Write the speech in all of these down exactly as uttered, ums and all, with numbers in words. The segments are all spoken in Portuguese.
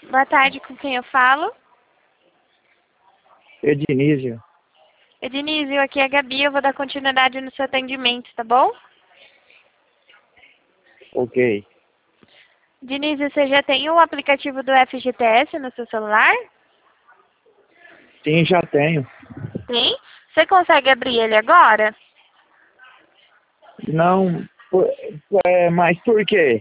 Boa tarde, com quem eu falo? Ednísio. Ednísio, aqui é a Gabi, eu vou dar continuidade no seu atendimento, tá bom? Ok. Ednísio, você já tem o aplicativo do F G T S no seu celular? Sim, já tenho. Tem? Você consegue abrir ele agora? Não, por- é, mas por quê?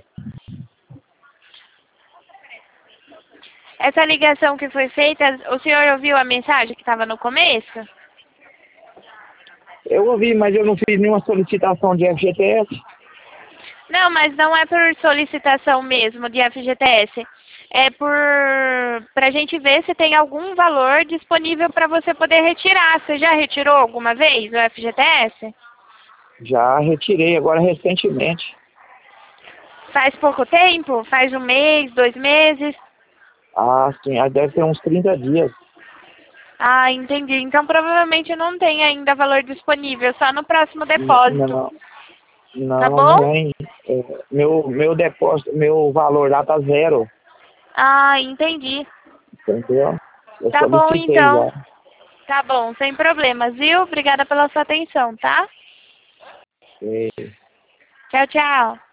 Essa ligação que foi feita, o senhor ouviu a mensagem que estava no começo? Eu ouvi, mas eu não fiz nenhuma solicitação de F G T S. Não, mas não é por solicitação mesmo de F G T S. É por para a gente ver se tem algum valor disponível para você poder retirar. Você já retirou alguma vez o F G T S? Já retirei agora recentemente. Faz pouco tempo? Faz um mês, dois meses? Ah, sim, aí deve ter uns trinta dias. Ah, entendi. Então provavelmente não tem ainda valor disponível, só no próximo N- depósito. Não, Tá não, bom? não tem. É, meu, meu depósito, meu valor lá tá zero, Ah, entendi. entendeu? Eu Tá bom solicitei então. já. Tá bom, sem problemas, viu? Obrigada pela sua atenção, tá? É, Tchau, tchau.